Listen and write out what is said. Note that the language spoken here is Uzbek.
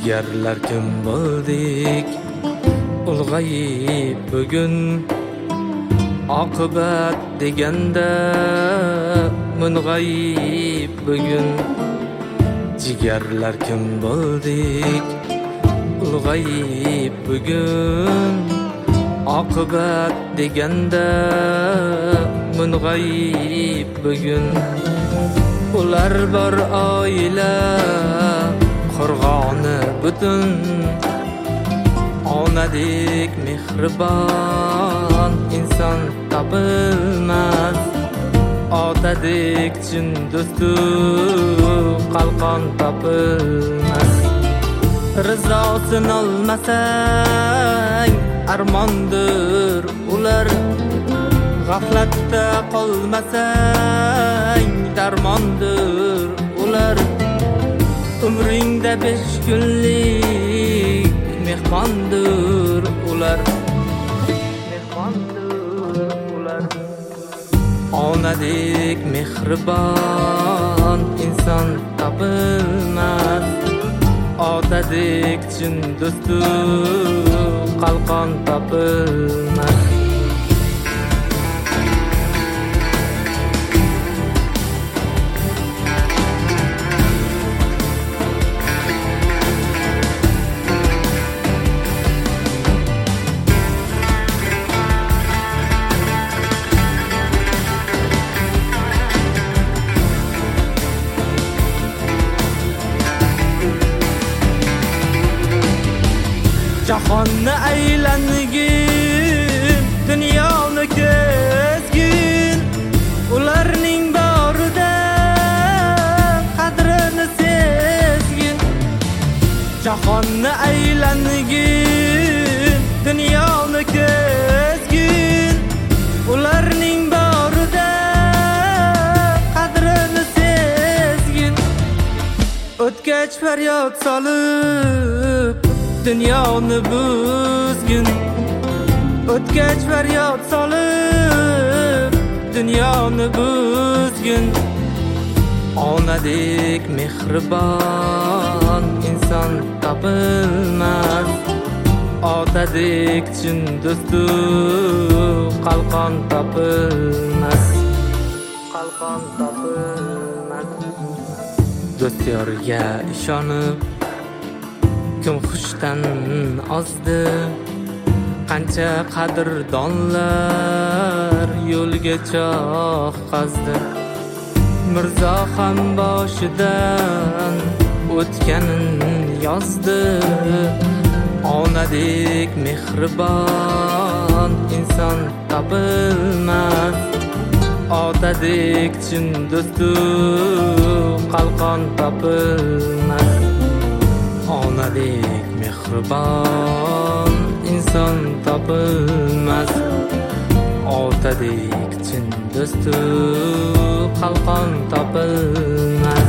Jigarlar kim bo'ldik ulg'ayib bugun, oqibat deganda mung'ayib bugun. Jigarlar kim bo'ldik ulg'ayib bugun, oqibat deganda mung'ayib bugun. Ular bor oila qurg'oni butun, onadek mehribon inson topilmas, otadek chin do'stu qalqon topilmas. Rizosin olmasang armondir ular, g'aflatda qolmasang darmondir ular. Umringda 5 kunlik mehmondir ular, mehmondir ular. Onadek mehribon inson topilmas, otadek chin do'stu qalqon topilmas. Jahonni aylangin, dunyoni kezgin, ularning borida qadrini sezgin. Jahonni aylangin, dunyoni kezgin, ularning borida qadrini sezgin. O'tgach faryod solib dunyoni buzgin, o'tgach faryod solib dunyoni buzgin. Onadek mehribon inson topilmas, otadek chin do'stu qalqon topilmas, qalqon topilmas. Do'styorga ishonib kim xushdan ozdi, qancha qadrdonlar yo'lga choq qazdi. Mirzo ham boshidan o'tganin yozdi, onadek mehribon inson topilmas, otadek chin do'stu qalqon topilmas. Onadek mehribon inson topilmas, otadek chin do'stu qalqon topilmas.